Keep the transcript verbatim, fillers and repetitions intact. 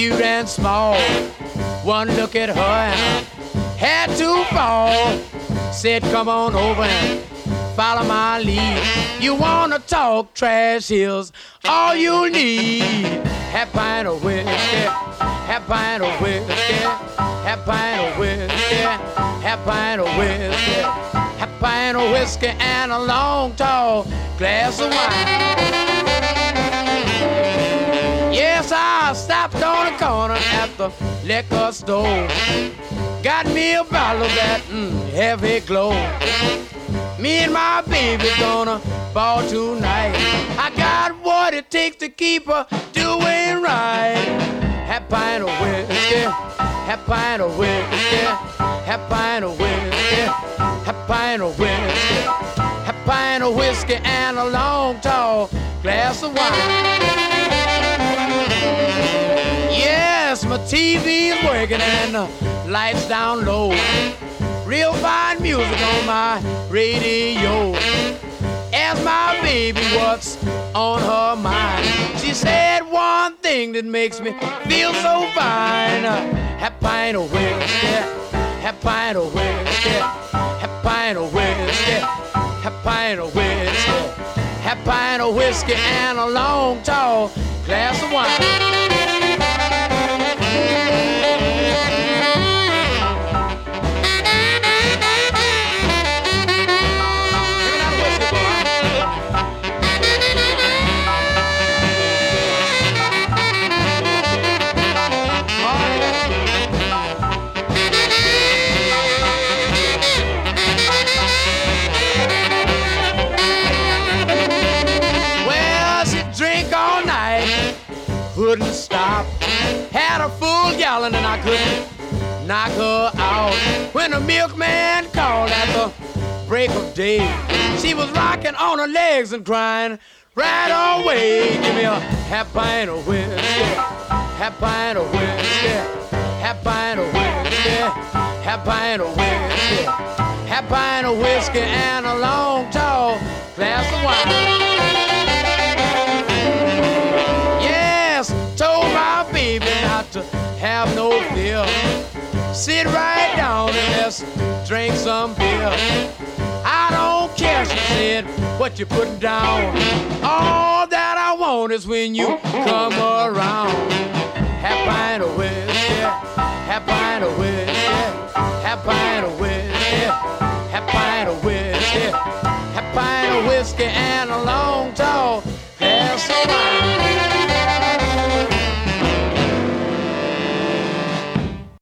cute and small. One look at her and had to fall. Said, come on over and follow my lead. You wanna talk trash, here's all you need. Half pint of whiskey, half pint of whiskey, half pint of whiskey, half pint of whiskey, half pint of whiskey, and a long tall glass of wine. Yes, I stopped on the corner at the liquor store. Got me a bottle of that mm, heavy glow. Me and my baby gonna ball tonight. I got what it takes to keep her doing right. Half pint of whiskey, half pint of whiskey, half pint of whiskey, half pint of whiskey, half pint of whiskey, and a long tall glass of wine. Yes, my T V's working and the lights down low. Real fine music on my radio. Ask my baby what's on her mind. She said one thing that makes me feel so fine. Half pint of whiskey, half pint of whiskey, half pint of whiskey, half pint of whiskey, half pint of whiskey, and a long tall glass of wine. Couldn't stop. Had a full gallon and I couldn't knock her out. When the milkman called at the break of day, she was rocking on her legs and crying right away. Give me a half pint of whiskey, half pint of whiskey, half pint of whiskey, half pint of whiskey, half pint of whiskey, and a long tall glass of wine. Told my baby not to have no fear. Sit right down and let's drink some beer. I don't care, she said, what you putting down. All that I want is when you come around. Half pint of whiskey, half pint of whiskey, half pint